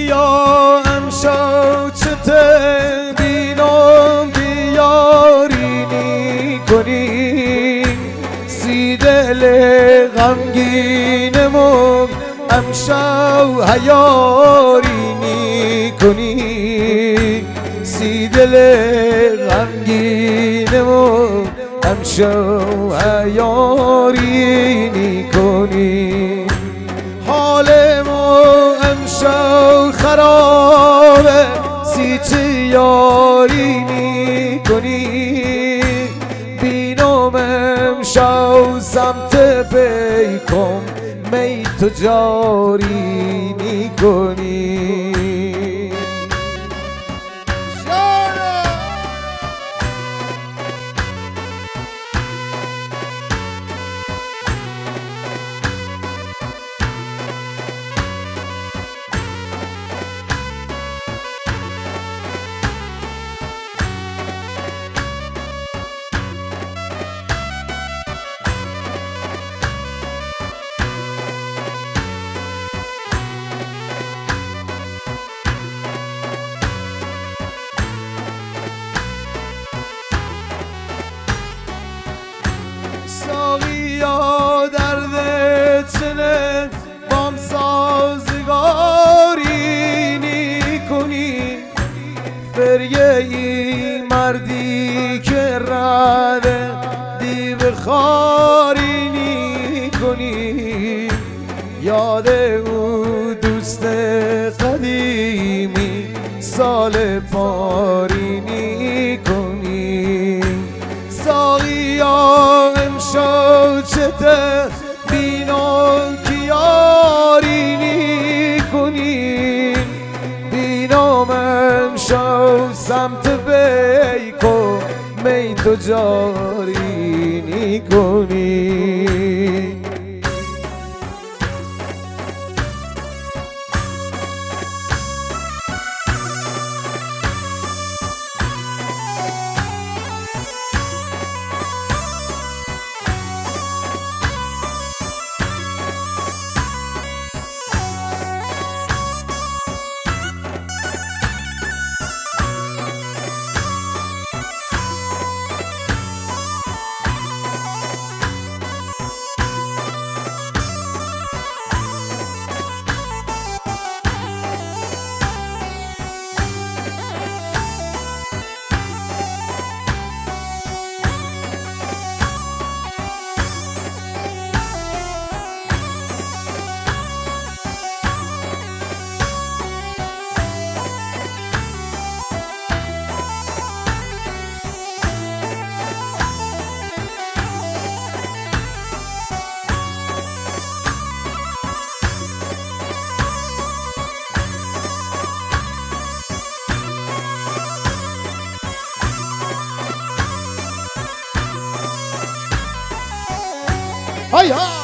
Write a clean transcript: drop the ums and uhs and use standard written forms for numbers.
ساقیا امشب چته بینم بیارینی کنی سی دل غمگینمون امشب هیارینی کنی سی دل غمگینمون امشب هیارینی کنی حال ما امشب خرابه سی چه یارینی کنی بینم امشب سمت پیکم می تو جارینی کنی ساقیا درد چنه بام سازگارینی کنی فریه ای مردی که رده دیو خارینی کنی یاد او دوست قدیمی سال پارینی کنی ساقیا امشب چته بینم که یارینی کنی بینم امشب سمت بیکو می تو جارینی کنی هاي